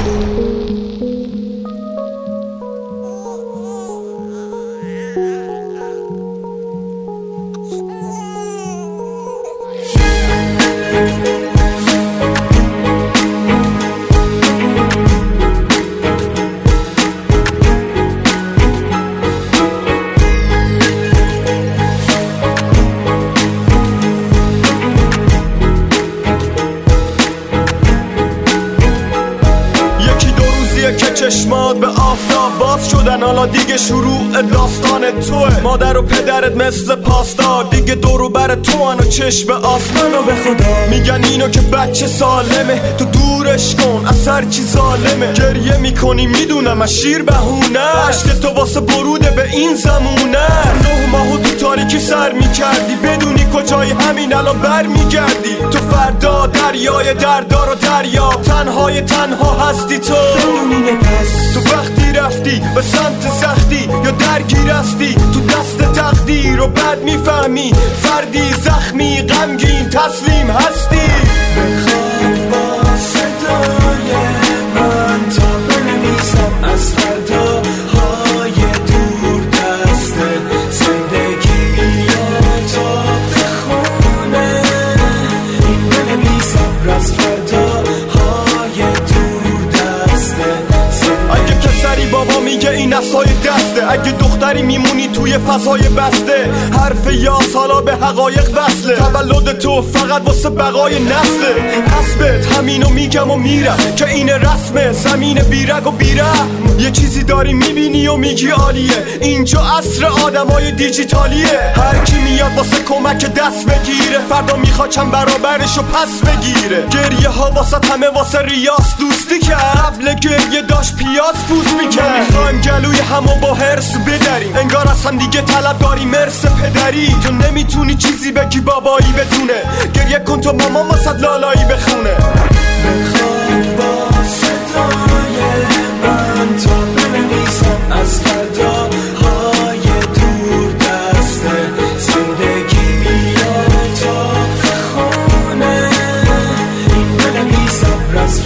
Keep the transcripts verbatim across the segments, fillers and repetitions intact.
که چشمات به آفتاب باز شدن، حالا دیگه شروع داستان توه. مادر و پدرت مثل پاستا دیگه دورو بر تو و چشم به آسمان و به خدا میگن اینو که بچه سالمه، تو دورش کن از هر چی ظالمه. گریه میکنی میدونم از شیر بهونه، عشق تو واسه بروده به این زمونه. نه ماهو تو تاریکی سر میکردی، بدونی کجای همین الان بر میگردی. تو فردا دریای دردار و دریا، تنهای تنها هستی تو. تو وقتی رفتی به سمت سختی یا درگیر هستی تو دست تقدیر و بعد میفهمی فردی زخمی غمگین تسلیم هستی. بخواب با صدای من تا بنویسم از فرداهای دور دست زندگی یا تا بخونه این بنویسم از فرداهای دور دست. اگه کسری بابا میگه این اصای دسته، اگه دختری میمونی توی فضای بسته. حرف یاس حالا به حقایق وصله، تولد تو فقط واسه بقای نسله. حسبت همینو میگم و میرم که این رسمه، زمین بیرگ و بیرم. یه چیزی داری میبینی و میگی عالیه، اینجا عصر آدمای دیجیتالیه. هر کی میاد واسه کمک دست بگیره، فردا میخواد چند برابرشو پس بگیره. گریه ها واسه همه واسه ریاس دوستی کرد، قبل گریه داشت پیاز پوست میکرد. میخوایم گلوی همو با هرس بدریم، انگار اصلا دیگه طلب داری مرس پدری. تو نمیتونی چیزی بگی بابایی بدونه، گریه کن تو ماما واسه لالایی بخونه. بخواب با صدای من تا بنویسم از فرداهای دور دست زندگی یا تا بخونه این بنویسم از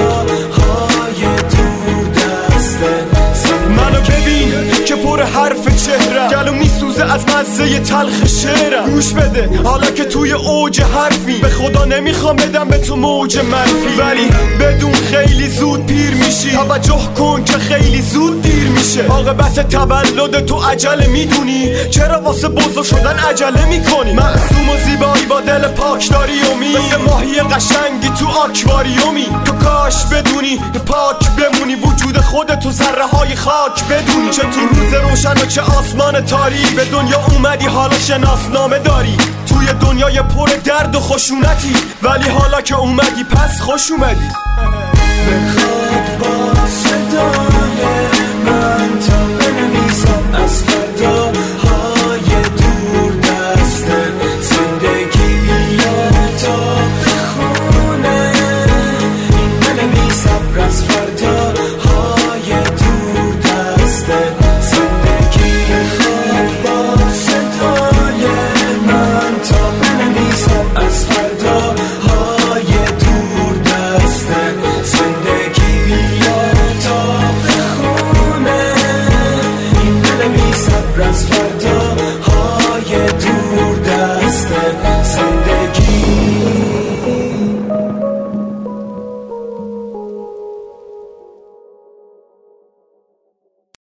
فرداهای دور دست. منو ببین که پر حرف چهرم، گلو میسوزه از مزه تلخ شعرم. گوش بده حالا که توی اوج حرفی، به خدا نمیخوام بدم به تو موج منفی، ولی بدون خیلی زود پیر میشی. توجه کن که خیلی زود دیر میشه. عاقبت تولد تو عجله میدونی، چرا واسه بزرگ شدن عجله میکنی؟ معصوم و زیبایی با دل پاک داری امید، مثل ماهی قشنگی تو آکواریومی. تو کاش بدونی پاک بمونی، وجود خودت تو ذره های خاک بدونی. چه تو روز روشن و چه آسمان تاریک، به دنیا اومدی حالا شناسنامه داری. توی دنیای پر درد و خشونتی، ولی حالا که اومدی پس خوش اومدی.